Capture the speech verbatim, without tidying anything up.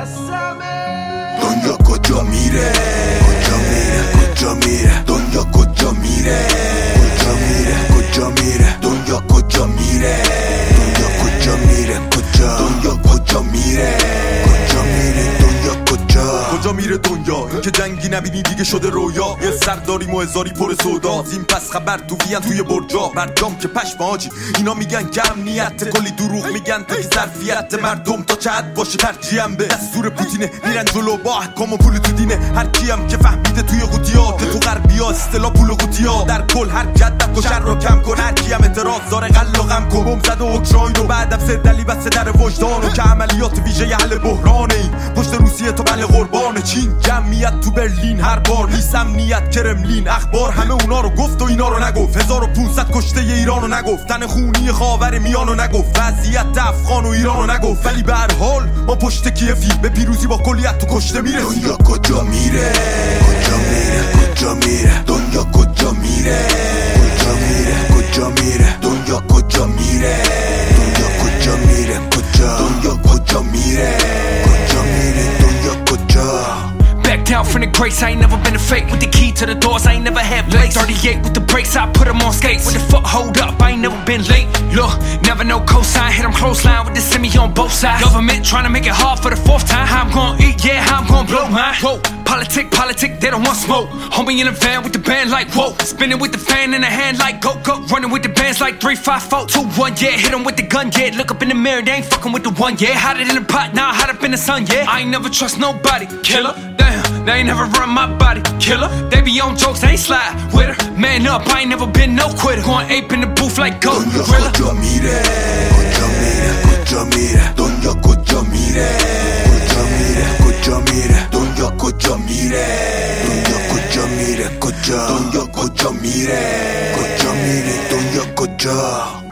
دنیا کجا میره کجا میره کجا میره دنیا کجا میره کجا میره کجا میره دنیا کجا میره دنیا کجا میره کجا دنیا کجا میره کجا میره دنیا کجا کجا میره دنیا این که جنگی نبینی دیگه شده رویا یه سرداریم و هزاری پر سودا این پس خبر تو ویان توی برجا برجام که پشم آجی اینا میگن که امنیت کلی دروغ میگن تا که ظرفیت مردم تا چه حد باشه ترجیحم به دستور پوتینه میرن جلو با احکام و پول تو دینه هر کیم که فهمیده توی قوطیات تو غربیا اصطلاح پول قوطیا در کل هر جدت و شر رو کم کن هر کیم اعتراض داره قل و غم کن بم زد و اوکراین و بعدم سه دلی بس در وجدان و که عملیات ویژه حل بحران این پشت روسیه تو بله قربان چین جمعیت تو برلین هر بار نیست امنیت کرملین اخبار همه اونا رو گفت و اینا رو نگفت هزار و پونصد کشته ایران رو نگفت تن خونی خاور میان رو نگفت وضعیت افغان و ایران رو نگفت ولی به هر حال ما پشت کیفی به پیروزی با کلیت تو کشته میره دنیا کجا میره کجا میره کجا میره دنیا کجا میره کجا میره کجا میره دنیا کجا میره دنیا کجا میره کجا دنیا کجا میره کجا میره دنیا کجا Back down from the grace, I ain't never been a fake. With the key to the doors, I ain't never had legs. thirty-eight with the brakes, I put them on skates. With the foot hold up, I ain't never been late. Look, never no cosign, hit them close line with the semi on both sides. Government trying to make it hard for the fourth time. How I'm gonna eat, yeah, how I'm gonna blow mine. Whoa, politic, politic, they don't want smoke. Homie in the van with the band like whoa. Spinning with the fan in the hand like go, go. Running with the bands like three, five, four, two, one, yeah. Hit them with the gun, yeah. Look up in the mirror, they ain't fucking with the one, yeah. Hot it in the pot, now hot up in the sun, yeah. I ain't never trust nobody, killer. Damn, they ain't never run my body, killer. They be on jokes, they ain't slide with her. Man up, I ain't never been no quitter. Going ape in the booth like go, gorilla. کجا میره کجا میره کجا میره دنیا کجا میره کجا میره کجا میره دنیا کجا میره دنیا کجا میره کجا دنیا کجا میره کجا میره دنیا کجا